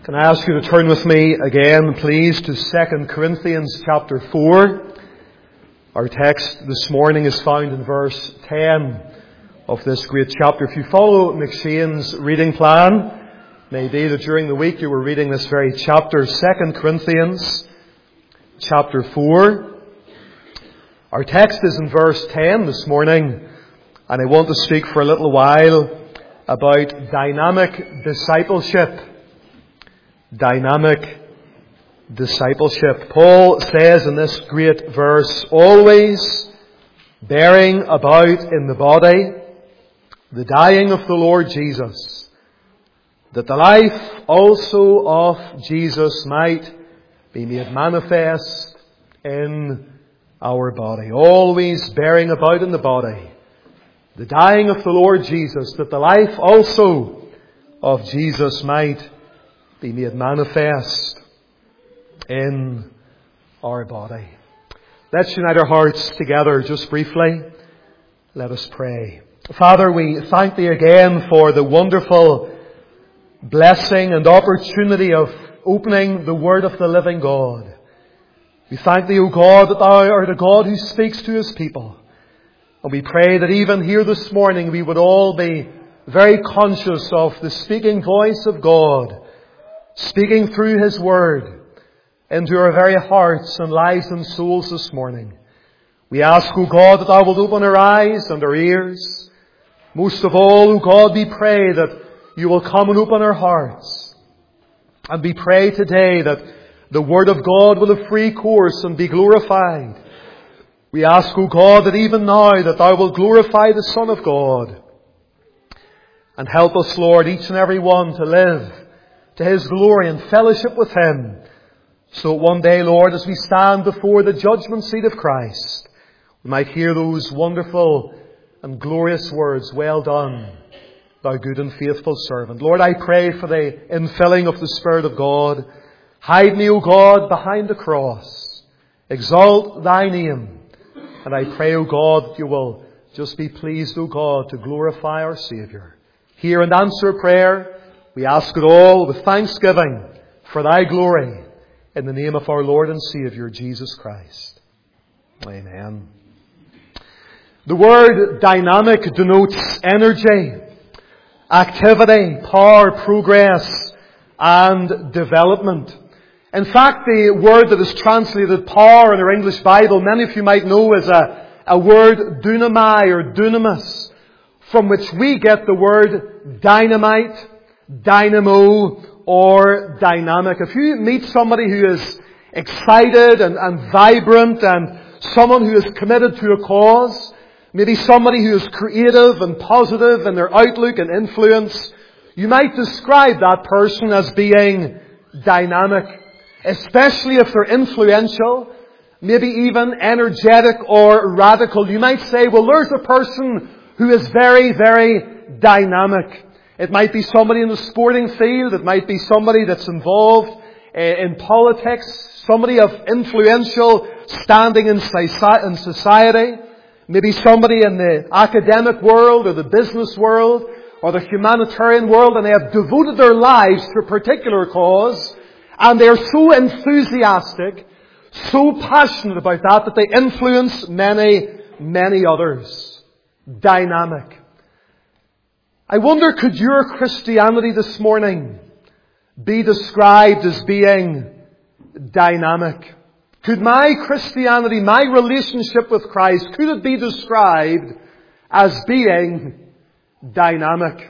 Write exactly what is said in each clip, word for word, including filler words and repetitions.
Can I ask you to turn with me again, please, to Second Corinthians chapter four. Our text this morning is found in verse ten of this great chapter. If you follow McShane's reading plan, maybe that during the week you were reading this very chapter, Second Corinthians chapter four. Our text is in verse ten this morning, and I want to speak for a little while about dynamic discipleship. Dynamic discipleship. Paul says in this great verse, always bearing about in the body the dying of the Lord Jesus, that the life also of Jesus might be made manifest in our body. Always bearing about in the body the dying of the Lord Jesus, that the life also of Jesus might be made manifest in our body. Let's unite our hearts together just briefly. Let us pray. Father, we thank Thee again for the wonderful blessing and opportunity of opening the Word of the living God. We thank Thee, O God, that Thou art a God who speaks to His people. And we pray that even here this morning we would all be very conscious of the speaking voice of God, speaking through His Word into our very hearts and lives and souls this morning. We ask, O God, that Thou wilt open our eyes and our ears. Most of all, O God, we pray that You will come and open our hearts. And we pray today that the Word of God will have free course and be glorified. We ask, O God, that even now that Thou wilt glorify the Son of God. And help us, Lord, each and every one to live to His glory and fellowship with Him. So one day, Lord, as we stand before the judgment seat of Christ, we might hear those wonderful and glorious words, well done, thou good and faithful servant. Lord, I pray for the infilling of the Spirit of God. Hide me, O God, behind the cross. Exalt Thy name. And I pray, O God, that You will just be pleased, O God, to glorify our Saviour. Hear and answer prayer. We ask it all with thanksgiving for Thy glory in the name of our Lord and Saviour, Jesus Christ. Amen. The word dynamic denotes energy, activity, power, progress, and development. In fact, the word that is translated power in our English Bible, many of you might know is a, a word dunamai or dunamis, from which we get the word dynamite, dynamo, or dynamic. If you meet somebody who is excited and, and vibrant and someone who is committed to a cause, maybe somebody who is creative and positive in their outlook and influence, you might describe that person as being dynamic, especially if they're influential, maybe even energetic or radical. You might say, well, there's a person who is very, very dynamic. It might be somebody in the sporting field. It might be somebody that's involved in politics. Somebody of influential standing in society. Maybe somebody in the academic world or the business world or the humanitarian world. And they have devoted their lives to a particular cause. And they are so enthusiastic, so passionate about that, that they influence many, many others. Dynamic. I wonder, could your Christianity this morning be described as being dynamic? Could my Christianity, my relationship with Christ, could it be described as being dynamic?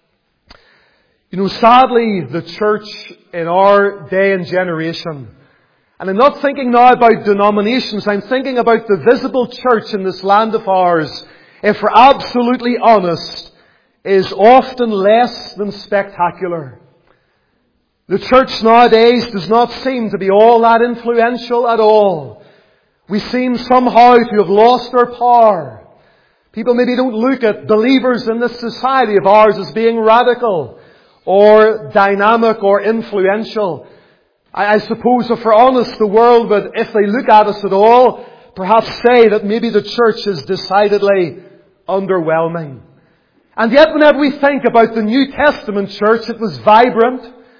You know, sadly, the church in our day and generation, and I'm not thinking now about denominations, I'm thinking about the visible church in this land of ours, if we're absolutely honest, is often less than spectacular. The church nowadays does not seem to be all that influential at all. We seem somehow to have lost our power. People maybe don't look at believers in this society of ours as being radical or dynamic or influential. I, I suppose if we're honest, the world would, if they look at us at all, perhaps say that maybe the church is decidedly underwhelming. And yet whenever we think about the New Testament church, it was vibrant.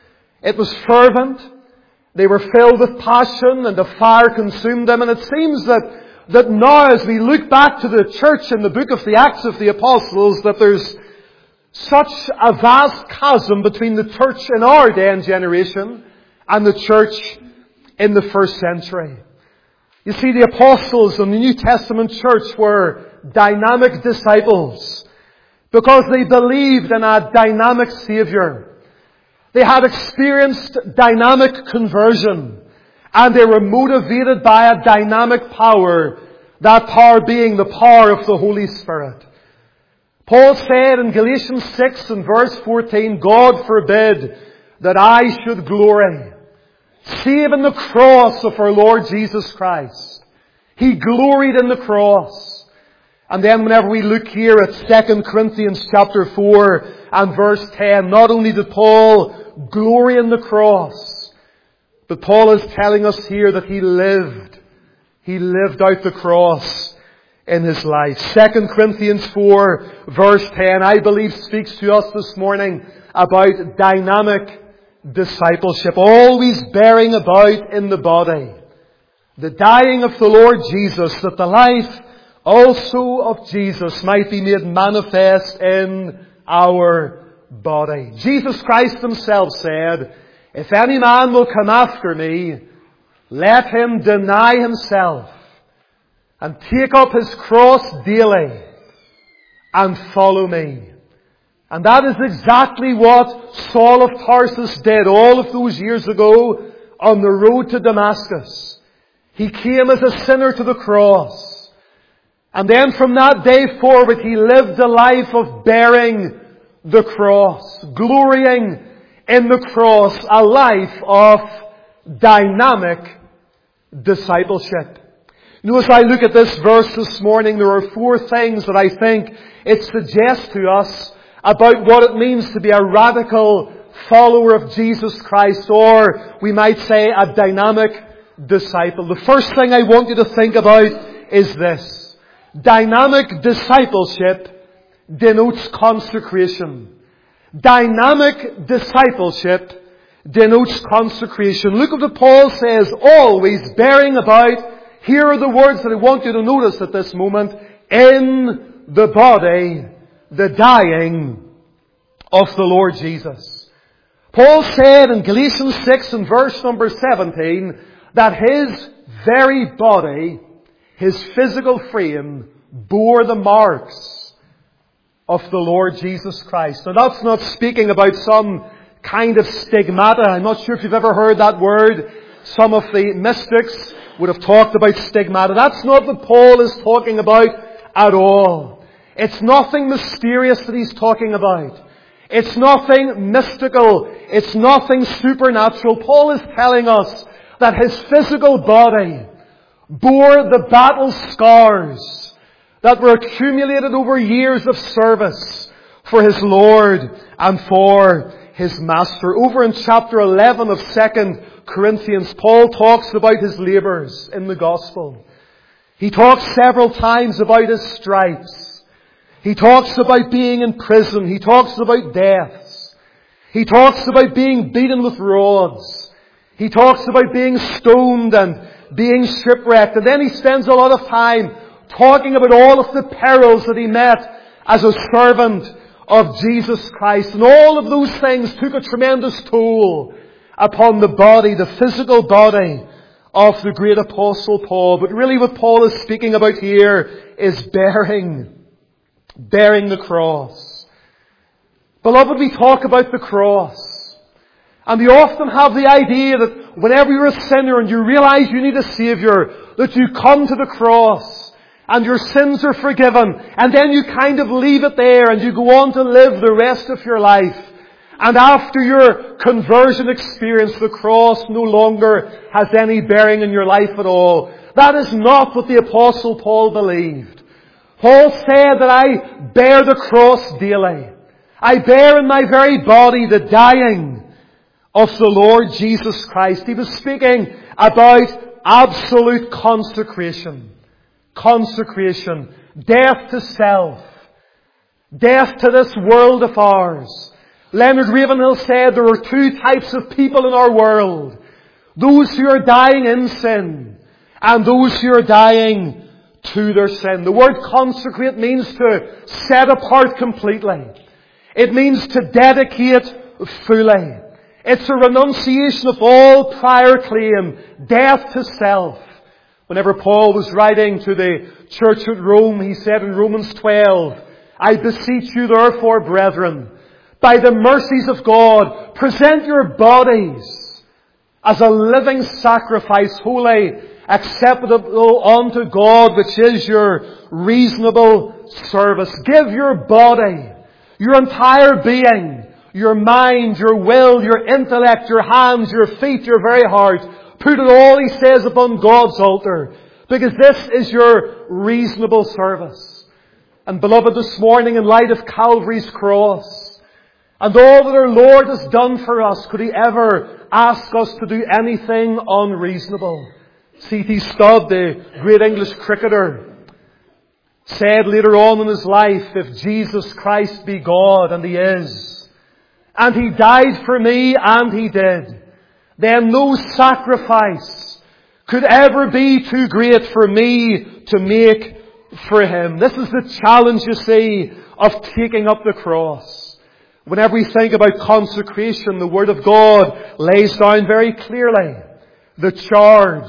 It was fervent. They were filled with passion, and the fire consumed them. And it seems that, that now, as we look back to the church in the book of the Acts of the Apostles, that there's such a vast chasm between the church in our day and generation and the church in the first century. You see, the apostles in the New Testament church were dynamic disciples because they believed in a dynamic Saviour. They had experienced dynamic conversion, and they were motivated by a dynamic power, that power being the power of the Holy Spirit. Paul said in Galatians six and verse fourteen, God forbid that I should glory, save in the cross of our Lord Jesus Christ. He gloried in the cross. And then whenever we look here at Second Corinthians chapter four and verse ten, not only did Paul glory in the cross, but Paul is telling us here that he lived. He lived out the cross in his life. Second Corinthians four verse ten, I believe, speaks to us this morning about dynamic discipleship, always bearing about in the body the dying of the Lord Jesus, that the life also of Jesus might be made manifest in our body. Jesus Christ himself said, if any man will come after me, let him deny himself and take up his cross daily and follow me. And that is exactly what Saul of Tarsus did all of those years ago on the road to Damascus. He came as a sinner to the cross. And then from that day forward, he lived a life of bearing the cross, glorying in the cross, a life of dynamic discipleship. You know, as I look at this verse this morning, there are four things that I think it suggests to us about what it means to be a radical follower of Jesus Christ, or we might say a dynamic disciple. The first thing I want you to think about is this. Dynamic discipleship denotes consecration. Dynamic discipleship denotes consecration. Look at what Paul says, always bearing about. Here are the words that I want you to notice at this moment. In the body, the dying of the Lord Jesus. Paul said in Galatians six and verse number seventeen that his very body, his physical frame, bore the marks of the Lord Jesus Christ. Now that's not speaking about some kind of stigmata. I'm not sure if you've ever heard that word. Some of the mystics would have talked about stigmata. That's not what Paul is talking about at all. It's nothing mysterious that he's talking about. It's nothing mystical. It's nothing supernatural. Paul is telling us that his physical body bore the battle scars that were accumulated over years of service for his Lord and for his Master. Over in chapter eleven of Second Corinthians, Paul talks about his labours in the gospel. He talks several times about his stripes. He talks about being in prison. He talks about deaths. He talks about being beaten with rods. He talks about being stoned and being shipwrecked. And then he spends a lot of time talking about all of the perils that he met as a servant of Jesus Christ. And all of those things took a tremendous toll upon the body, the physical body of the great Apostle Paul. But really what Paul is speaking about here is bearing, bearing the cross. Beloved, we talk about the cross. And we often have the idea that whenever you're a sinner and you realize you need a Saviour, that you come to the cross and your sins are forgiven, and then you kind of leave it there and you go on to live the rest of your life. And after your conversion experience, the cross no longer has any bearing in your life at all. That is not what the Apostle Paul believed. Paul said that I bear the cross daily. I bear in my very body the dying of the Lord Jesus Christ. He was speaking about absolute consecration. Consecration. Death to self. Death to this world of ours. Leonard Ravenhill said there are two types of people in our world. Those who are dying in sin and those who are dying to their sin. The word consecrate means to set apart completely. It means to dedicate fully. It's a renunciation of all prior claim, death to self. Whenever Paul was writing to the church at Rome, he said in Romans twelve, I beseech you therefore, brethren, by the mercies of God, present your bodies as a living sacrifice, holy, acceptable unto God, which is your reasonable service. Give your body, your entire being, your mind, your will, your intellect, your hands, your feet, your very heart. Put it all, he says, upon God's altar, because this is your reasonable service. And beloved, this morning, in light of Calvary's cross, and all that our Lord has done for us, could He ever ask us to do anything unreasonable? C T Studd, the great English cricketer, said later on in his life, if Jesus Christ be God, and He is, and He died for me, and He did, then no sacrifice could ever be too great for me to make for Him. This is the challenge, you see, of taking up the cross. Whenever we think about consecration, the Word of God lays down very clearly the charge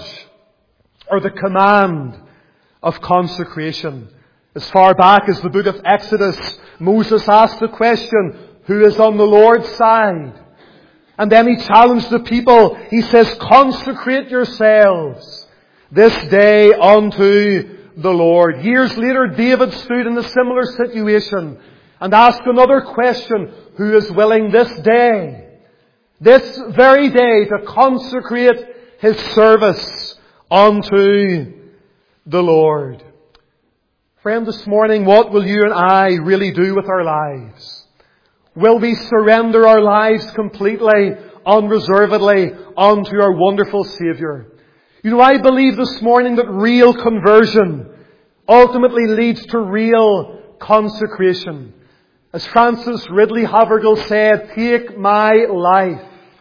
or the command of consecration. As far back as the book of Exodus, Moses asked the question, who is on the Lord's side? And then he challenged the people. He says, consecrate yourselves this day unto the Lord. Years later, David stood in a similar situation and asked another question, who is willing this day, this very day, to consecrate his service unto the Lord? Friend, this morning, what will you and I really do with our lives? Will we surrender our lives completely, unreservedly, unto our wonderful Saviour? You know, I believe this morning that real conversion ultimately leads to real consecration. As Francis Ridley Havergal said, take my life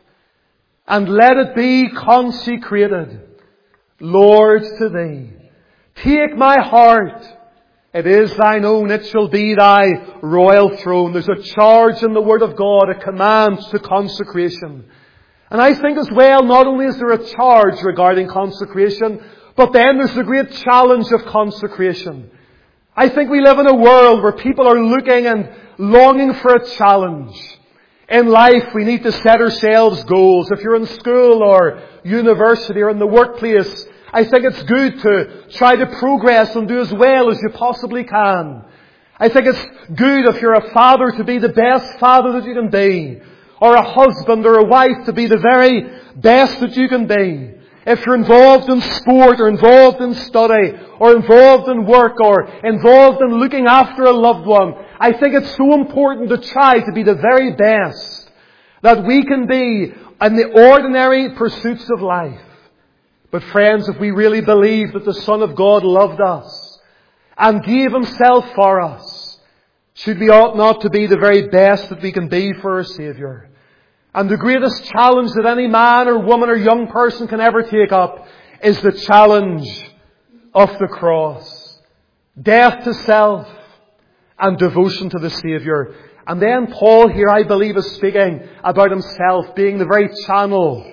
and let it be consecrated, Lord, to Thee. Take my heart. It is Thine own. It shall be Thy royal throne. There's a charge in the Word of God, a command to consecration. And I think as well, not only is there a charge regarding consecration, but then there's the great challenge of consecration. I think we live in a world where people are looking and longing for a challenge. In life, we need to set ourselves goals. If you're in school or university or in the workplace, I think it's good to try to progress and do as well as you possibly can. I think it's good if you're a father to be the best father that you can be. Or a husband or a wife to be the very best that you can be. If you're involved in sport or involved in study or involved in work or involved in looking after a loved one, I think it's so important to try to be the very best that we can be in the ordinary pursuits of life. But friends, if we really believe that the Son of God loved us and gave Himself for us, should we ought not to be the very best that we can be for our Saviour? And the greatest challenge that any man or woman or young person can ever take up is the challenge of the cross. Death to self and devotion to the Saviour. And then Paul here, I believe, is speaking about himself being the very channel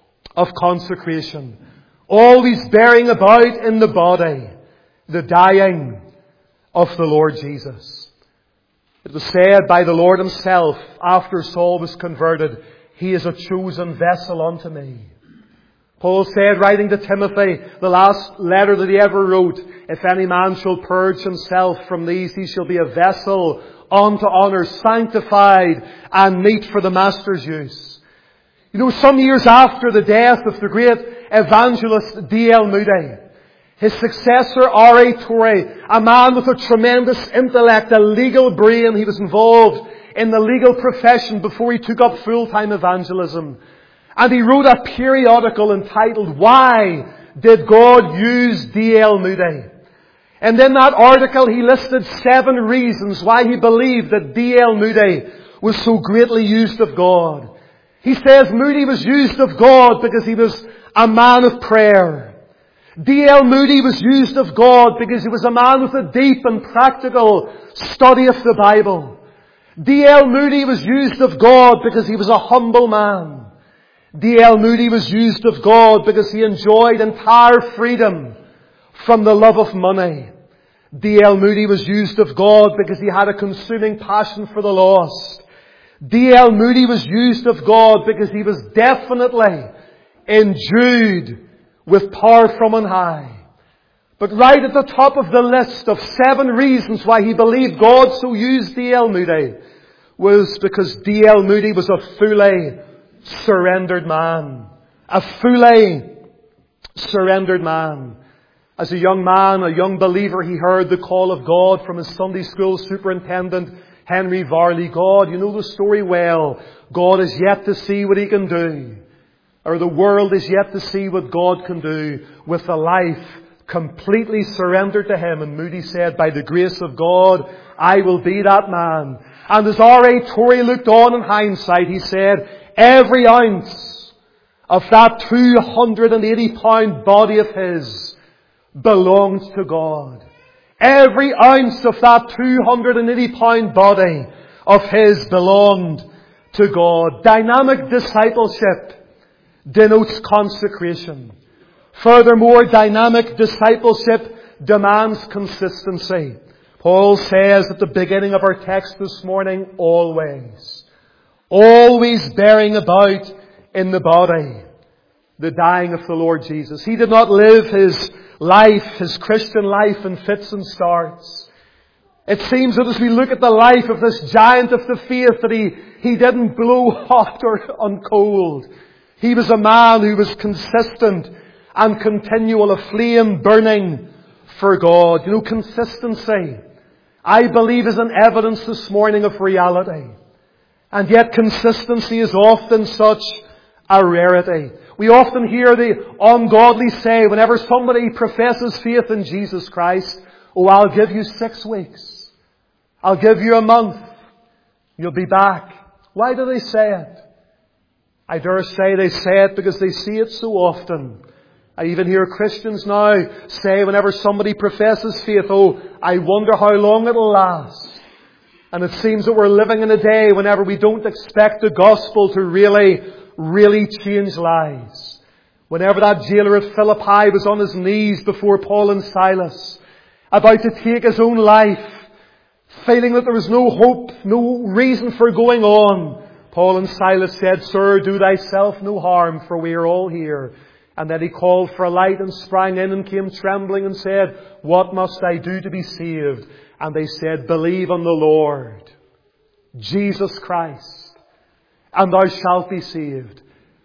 of consecration. Always bearing about in the body the dying of the Lord Jesus. It was said by the Lord Himself after Saul was converted, He is a chosen vessel unto me. Paul said, writing to Timothy, the last letter that he ever wrote, if any man shall purge himself from these, he shall be a vessel unto honour, sanctified and meet for the Master's use. You know, some years after the death of the great evangelist D L Moody, his successor, R A Torrey, a man with a tremendous intellect, a legal brain, he was involved in the legal profession before he took up full-time evangelism. And he wrote a periodical entitled, Why Did God Use D L Moody? And in that article he listed seven reasons why he believed that D L Moody was so greatly used of God. He says Moody was used of God because he was a man of prayer. D L Moody was used of God because he was a man with a deep and practical study of the Bible. D L Moody was used of God because he was a humble man. D L Moody was used of God because he enjoyed entire freedom from the love of money. D L Moody was used of God because he had a consuming passion for the lost. D L Moody was used of God because he was definitely endued with power from on high. But right at the top of the list of seven reasons why he believed God so used D L Moody was because D L Moody was a fully surrendered man. A fully surrendered man. As a young man, a young believer, he heard the call of God from his Sunday school superintendent, Henry Varley. God, you know the story well. God is yet to see what He can do. Or the world is yet to see what God can do with a life completely surrendered to Him. And Moody said, by the grace of God, I will be that man. And as R A Torrey looked on in hindsight, he said, every ounce of that two hundred eighty pound body of his belongs to God. Every ounce of that two hundred eighty pound body of his belonged to God. Dynamic discipleship denotes consecration. Furthermore, dynamic discipleship demands consistency. Paul says at the beginning of our text this morning, always. Always bearing about in the body the dying of the Lord Jesus. He did not live His life, His Christian life, in fits and starts. It seems that as we look at the life of this giant of the faith, that he, he didn't blow hot or on cold. He was a man who was consistent and continual, a flame burning for God. You know, consistency, I believe, is an evidence this morning of reality. And yet consistency is often such a rarity. We often hear the ungodly say, whenever somebody professes faith in Jesus Christ, oh, I'll give you six weeks. I'll give you a month. You'll be back. Why do they say it? I dare say they say it because they see it so often. I even hear Christians now say, whenever somebody professes faith, oh, I wonder how long it'll last. And it seems that we're living in a day whenever we don't expect the gospel to really, really change lives. Whenever that jailer at Philippi was on his knees before Paul and Silas, about to take his own life, feeling that there was no hope, no reason for going on, Paul and Silas said, Sir, do thyself no harm, for we are all here. And then he called for a light and sprang in and came trembling and said, What must I do to be saved? And they said, Believe on the Lord Jesus Christ, and thou shalt be saved.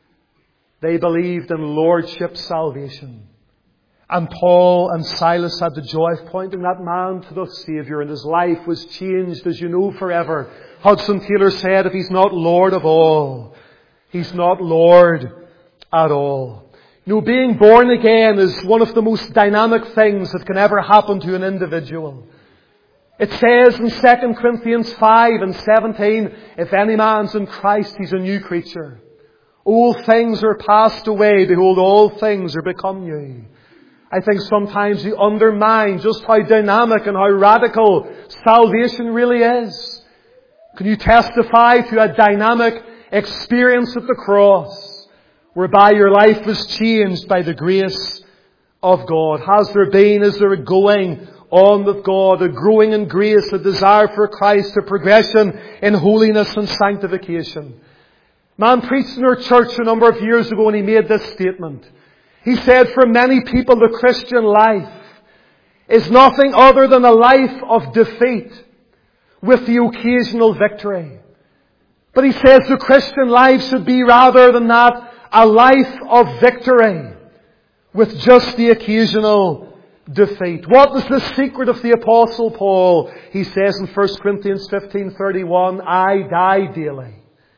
They believed in Lordship salvation. And Paul and Silas had the joy of pointing that man to the Saviour, and his life was changed, as you know, forever. Hudson Taylor said, if he's not Lord of all, he's not Lord at all. You know, being born again is one of the most dynamic things that can ever happen to an individual. It says in Second Corinthians five and seventeen, if any man's in Christ, he's a new creature. Old things are passed away, behold, all things are become new. I think sometimes we undermine just how dynamic and how radical salvation really is. Can you testify to a dynamic experience at the cross, whereby your life was changed by the grace of God? Has there been, is there a going on with God, a growing in grace, a desire for Christ, a progression in holiness and sanctification? Man preached in our church a number of years ago and he made this statement. He said, for many people the Christian life is nothing other than a life of defeat with the occasional victory. But he says the Christian life should be rather than that a life of victory with just the occasional defeat. What was the secret of the Apostle Paul? He says in First Corinthians fifteen thirty-one, I die daily.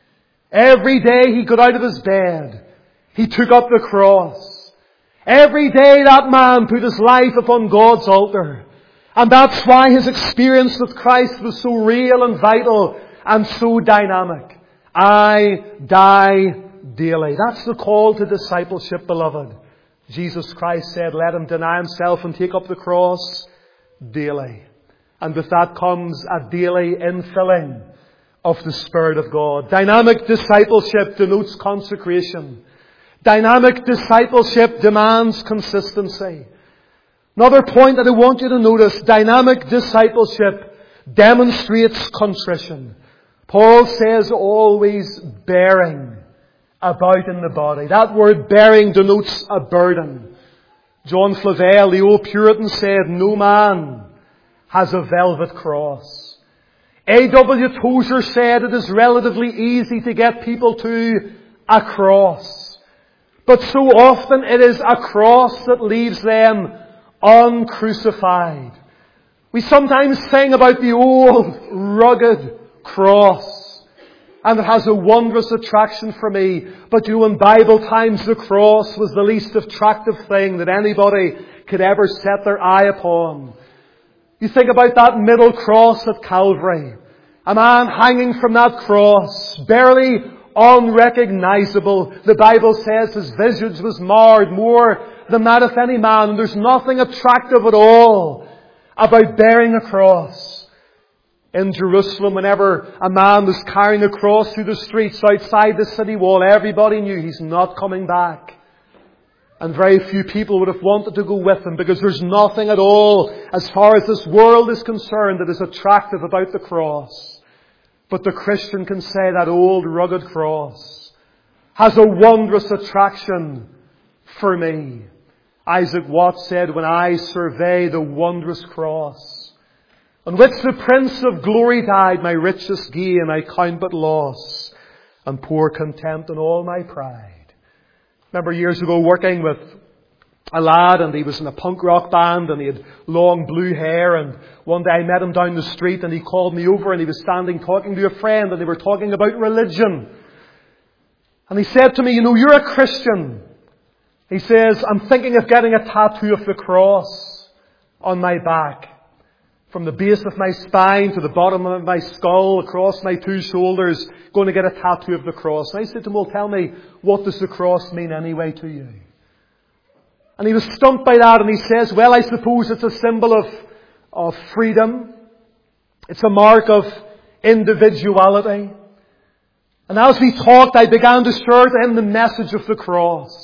Every day he got out of his bed, he took up the cross. Every day that man put his life upon God's altar. And that's why his experience with Christ was so real and vital and so dynamic. I die daily. That's the call to discipleship, beloved. Jesus Christ said, let him deny himself and take up the cross daily. And with that comes a daily infilling of the Spirit of God. Dynamic discipleship denotes consecration. Dynamic discipleship demands consistency. Another point that I want you to notice, dynamic discipleship demonstrates contrition. Paul says always bearing about in the body. That word bearing denotes a burden. John Flavel, the old Puritan, said, no man has a velvet cross. A W Tozer said it is relatively easy to get people to a cross. But so often it is a cross that leaves them uncrucified. We sometimes sing about the old rugged cross. And it has a wondrous attraction for me. But you know, in Bible times, the cross was the least attractive thing that anybody could ever set their eye upon. You think about that middle cross at Calvary. A man hanging from that cross, barely unrecognizable. The Bible says his visage was marred more than that of any man. And there's nothing attractive at all about bearing a cross. In Jerusalem, whenever a man was carrying a cross through the streets outside the city wall, everybody knew he's not coming back. And very few people would have wanted to go with him, because there's nothing at all, as far as this world is concerned, that is attractive about the cross. But the Christian can say that old rugged cross has a wondrous attraction for me. Isaac Watts said, when I survey the wondrous cross, on which the Prince of Glory died, my richest gain I count but loss, and pour contempt on all my pride. Remember years ago working with a lad, and he was in a punk rock band, and he had long blue hair, and one day I met him down the street, and he called me over, and he was standing talking to a friend, and they were talking about religion. And he said to me, you know, you're a Christian. He says, I'm thinking of getting a tattoo of the cross on my back. From the base of my spine to the bottom of my skull, across my two shoulders, going to get a tattoo of the cross. And I said to him, well, tell me, what does the cross mean anyway to you? And he was stumped by that, and he says, well, I suppose it's a symbol of, of freedom. It's a mark of individuality. And as we talked, I began to share to him the message of the cross.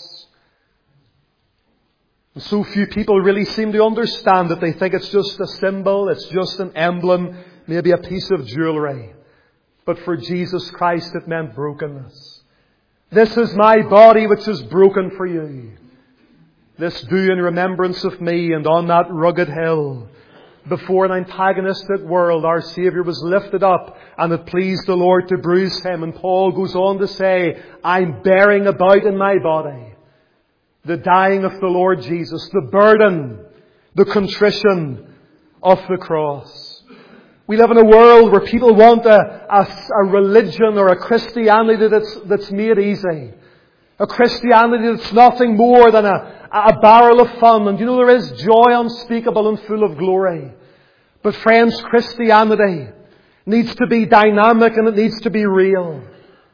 And so few people really seem to understand it. They think it's just a symbol, it's just an emblem, maybe a piece of jewellery. But for Jesus Christ it meant brokenness. This is my body which is broken for you. This do in remembrance of me. And on that rugged hill, before an antagonistic world, our Saviour was lifted up, and it pleased the Lord to bruise him. And Paul goes on to say, I'm bearing about in my body the dying of the Lord Jesus, the burden, the contrition of the cross. We live in a world where people want a, a, a religion or a Christianity that's, that's made easy. A Christianity that's nothing more than a, a barrel of fun. And you know, there is joy unspeakable and full of glory. But friends, Christianity needs to be dynamic, and it needs to be real.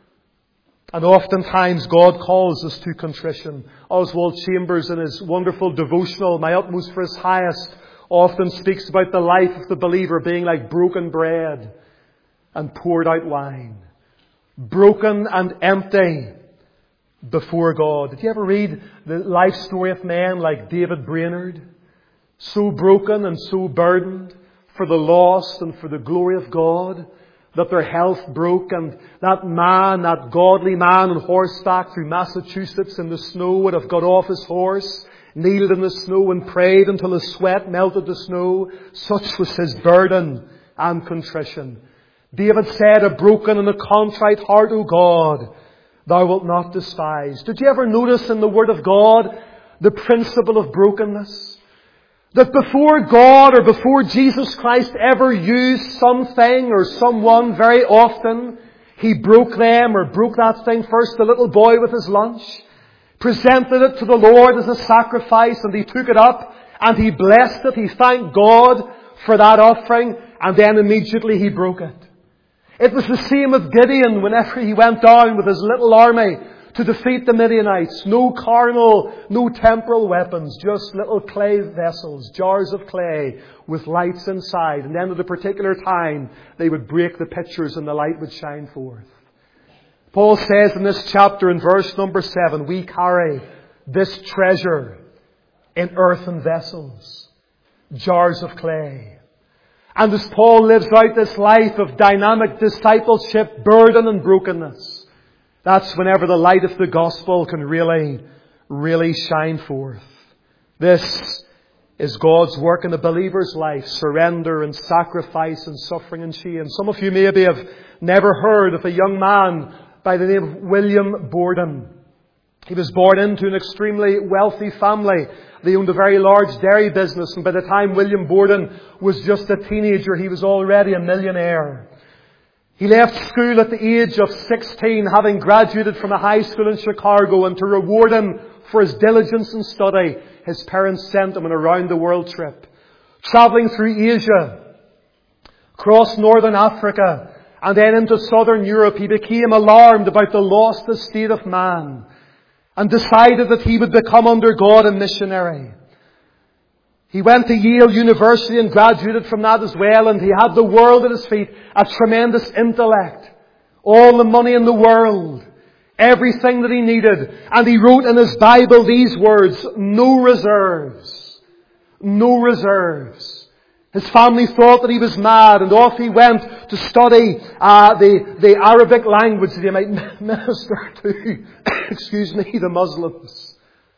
And oftentimes God calls us to contrition. Oswald Chambers, in his wonderful devotional, My Utmost for His Highest, often speaks about the life of the believer being like broken bread and poured out wine. Broken and empty before God. Did you ever read the life story of men like David Brainerd? So broken and so burdened for the lost and for the glory of God, that their health broke, and that man, that godly man on horseback through Massachusetts in the snow would have got off his horse, kneeled in the snow and prayed until his sweat melted the snow. Such was his burden and contrition. David said, a broken and a contrite heart, O God, thou wilt not despise. Did you ever notice in the Word of God the principle of brokenness? That before God or before Jesus Christ ever used something or someone, very often He broke them or broke that thing first. The little boy with his lunch presented it to the Lord as a sacrifice, and He took it up and He blessed it. He thanked God for that offering, and then immediately He broke it. It was the same with Gideon whenever he went down with his little army to defeat the Midianites. No carnal, no temporal weapons, just little clay vessels, jars of clay with lights inside. And then at a particular time, they would break the pitchers and the light would shine forth. Paul says in this chapter in verse number seven, we carry this treasure in earthen vessels, jars of clay. And as Paul lives out this life of dynamic discipleship, burden and brokenness, that's whenever the light of the gospel can really, really shine forth. This is God's work in the believer's life, surrender and sacrifice and suffering and shame. Some of you maybe have never heard of a young man by the name of William Borden. He was born into an extremely wealthy family. They owned a very large dairy business, and by the time William Borden was just a teenager, he was already a millionaire. He left school at the age of sixteen, having graduated from a high school in Chicago, and to reward him for his diligence in study, his parents sent him on a round-the-world trip. Travelling through Asia, across northern Africa, and then into southern Europe, he became alarmed about the lost estate of man, and decided that he would become under God a missionary. He went to Yale University and graduated from that as well, and he had the world at his feet, a tremendous intellect, all the money in the world, everything that he needed. And he wrote in his Bible these words, no reserves, no reserves. His family thought that he was mad, and off he went to study uh, the, the Arabic language that he might minister to, excuse me, the Muslims.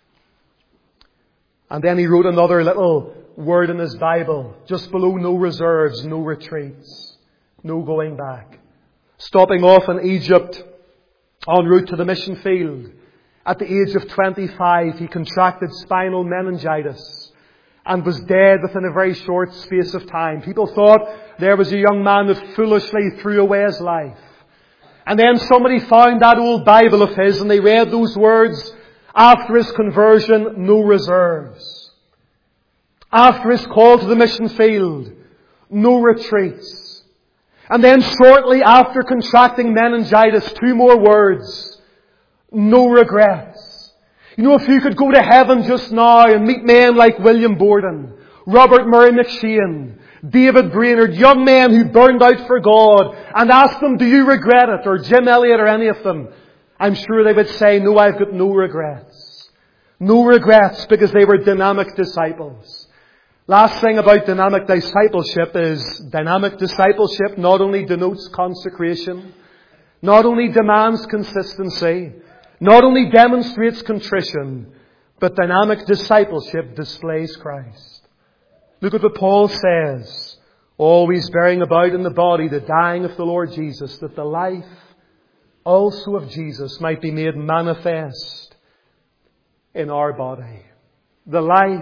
And then he wrote another little word in his Bible, just below no reserves, no retreats, no going back. Stopping off in Egypt, en route to the mission field, at the age of twenty-five, he contracted spinal meningitis and was dead within a very short space of time. People thought there was a young man that foolishly threw away his life. And then somebody found that old Bible of his, and they read those words, after his conversion, no reserves. After his call to the mission field, no retreats. And then shortly after contracting meningitis, two more words, no regrets. You know, if you could go to heaven just now and meet men like William Borden, Robert Murray McCheyne, David Brainerd, young men who burned out for God, and ask them, do you regret it? Or Jim Elliot or any of them, I'm sure they would say, no, I've got no regrets. No regrets, because they were dynamic disciples. Last thing about dynamic discipleship is dynamic discipleship not only denotes consecration, not only demands consistency, not only demonstrates contrition, but dynamic discipleship displays Christ. Look at what Paul says, always bearing about in the body the dying of the Lord Jesus, that the life also of Jesus might be made manifest in our body. The life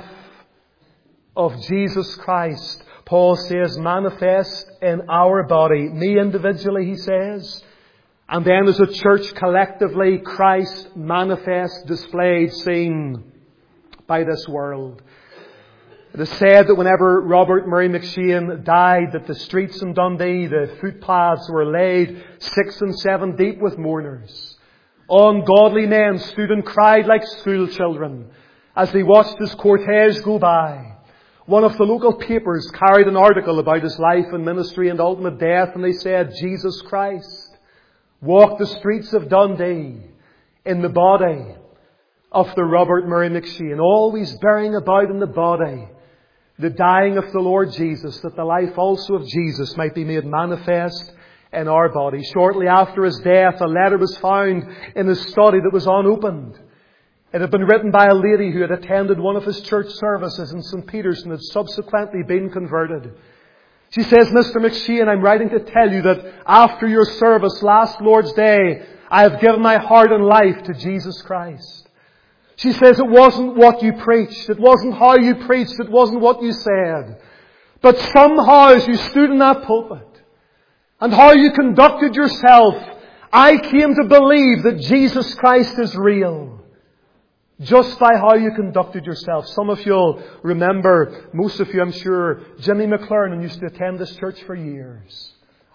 of Jesus Christ, Paul says, manifest in our body. Me individually, he says. And then as a church collectively, Christ manifest, displayed, seen by this world. It is said that whenever Robert Murray McCheyne died, that the streets in Dundee, the footpaths were laid six and seven deep with mourners. Ungodly men stood and cried like school children as they watched his cortege go by. One of the local papers carried an article about his life and ministry and ultimate death, and they said, Jesus Christ walked the streets of Dundee in the body of the Robert Murray McCheyne, always bearing about in the body the dying of the Lord Jesus, that the life also of Jesus might be made manifest in our body. Shortly after his death, a letter was found in his study that was unopened. It had been written by a lady who had attended one of his church services in Saint Peter's and had subsequently been converted. She says, Mister McCheyne, I'm writing to tell you that after your service last Lord's Day, I have given my heart and life to Jesus Christ. She says it wasn't what you preached. It wasn't how you preached. It wasn't what you said. But somehow as you stood in that pulpit and how you conducted yourself, I came to believe that Jesus Christ is real. Just by how you conducted yourself. Some of you'll remember, most of you I'm sure, Jimmy McLaren used to attend this church for years.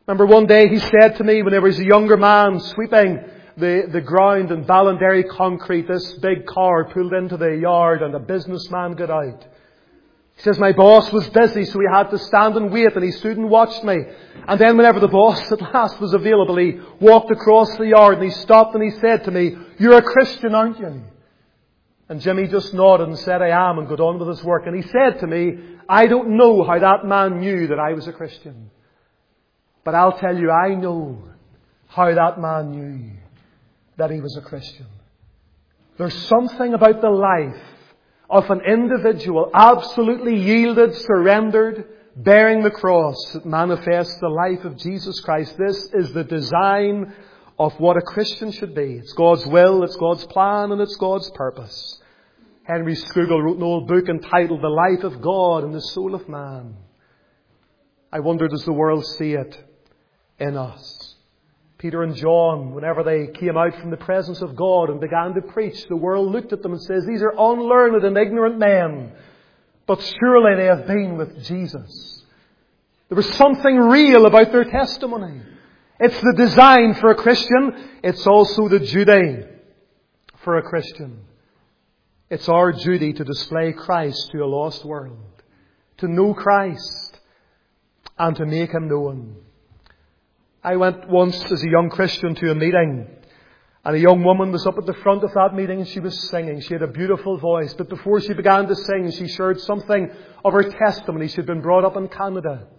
Remember one day he said to me, whenever he was a younger man, sweeping the, the ground in Ballinderry concrete, this big car pulled into the yard and a businessman got out. He says, my boss was busy, so he had to stand and wait, and he stood and watched me. And then whenever the boss at last was available, he walked across the yard and he stopped and he said to me, you're a Christian, aren't you? And Jimmy just nodded and said, I am, and got on with his work. And he said to me, I don't know how that man knew that I was a Christian. But I'll tell you, I know how that man knew that he was a Christian. There's something about the life of an individual absolutely yielded, surrendered, bearing the cross that manifests the life of Jesus Christ. This is the design of what a Christian should be. It's God's will, it's God's plan, and it's God's purpose. Henry Scougal wrote an old book entitled The Life of God and the Soul of Man. I wonder, does the world see it in us? Peter and John, whenever they came out from the presence of God and began to preach, the world looked at them and says, these are unlearned and ignorant men, but surely they have been with Jesus. There was something real about their testimony. It's the design for a Christian. It's also the duty for a Christian. It's our duty to display Christ to a lost world, to know Christ and to make Him known. I went once as a young Christian to a meeting, and a young woman was up at the front of that meeting and she was singing. She had a beautiful voice, but before she began to sing, she shared something of her testimony. She had been brought up in Canada,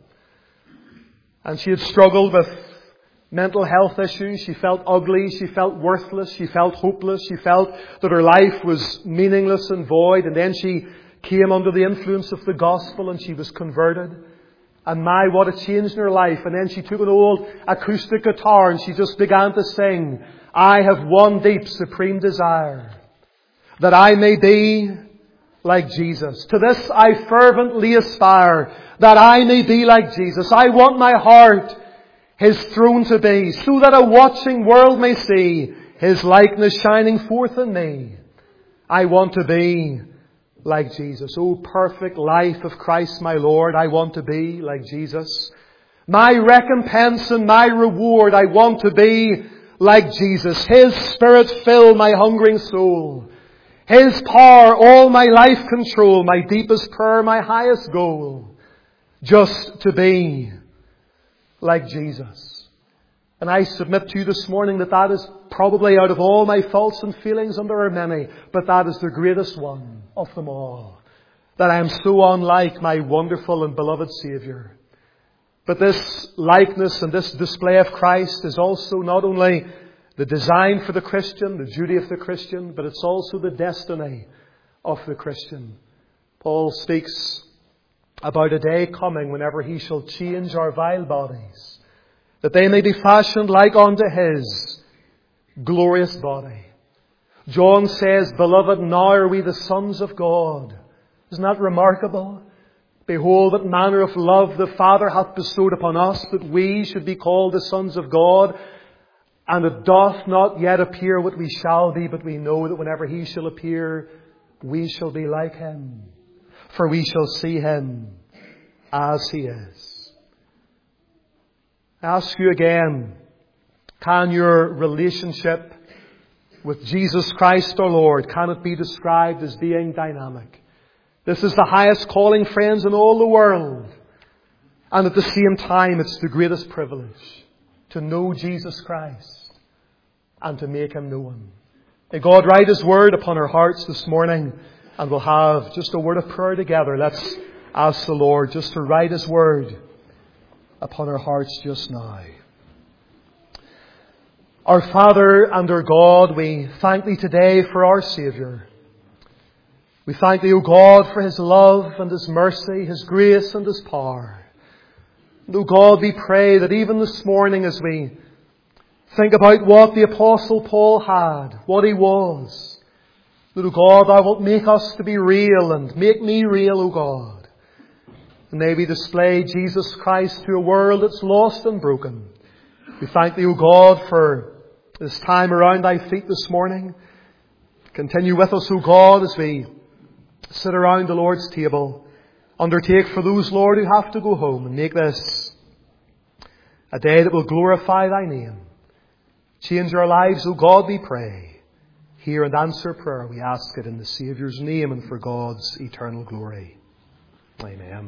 and she had struggled with mental health issues. She felt ugly, she felt worthless, she felt hopeless, she felt that her life was meaningless and void. And then she came under the influence of the gospel and she was converted. And my, what a change in her life. And then she took an old acoustic guitar and she just began to sing, I have one deep, supreme desire, that I may be like Jesus. To this I fervently aspire, that I may be like Jesus. I want my heart His throne to be, so that a watching world may see His likeness shining forth in me. I want to be like Jesus. Oh, perfect life of Christ my Lord, I want to be like Jesus. My recompense and my reward, I want to be like Jesus. His Spirit fill my hungering soul. His power all my life control. My deepest prayer, my highest goal, just to be like Jesus. And I submit to you this morning that that is probably, out of all my faults and feelings, and there are many, but that is the greatest one of them all. That I am so unlike my wonderful and beloved Saviour. But this likeness and this display of Christ is also not only the design for the Christian, the duty of the Christian, but it's also the destiny of the Christian. Paul speaks about a day coming whenever He shall change our vile bodies, that they may be fashioned like unto His glorious body. John says, Beloved, now are we the sons of God. Isn't that remarkable? Behold, what manner of love the Father hath bestowed upon us, that we should be called the sons of God. And it doth not yet appear what we shall be, but we know that whenever He shall appear, we shall be like Him. For we shall see Him as He is. I ask you again, can your relationship with Jesus Christ our Lord, can it be described as being dynamic? This is the highest calling, friends, in all the world. And at the same time, it's the greatest privilege to know Jesus Christ and to make Him known. May God write His word upon our hearts this morning, and we'll have just a word of prayer together. Let's ask the Lord just to write His word upon our hearts just now. Our Father and our God, we thank Thee today for our Saviour. We thank Thee, O God, for His love and His mercy, His grace and His power. And, O God, we pray that even this morning as we think about what the Apostle Paul had, what he was, that, O God, Thou wilt make us to be real and make me real, O God. And may we display Jesus Christ to a world that's lost and broken. We thank Thee, O God, for this time around Thy feet this morning. Continue with us, O God, as we sit around the Lord's table. Undertake for those, Lord, who have to go home, and make this A day that will glorify Thy name. Change our lives, O God, we pray. Hear and answer prayer. We ask it in the Saviour's name and for God's eternal glory. Amen.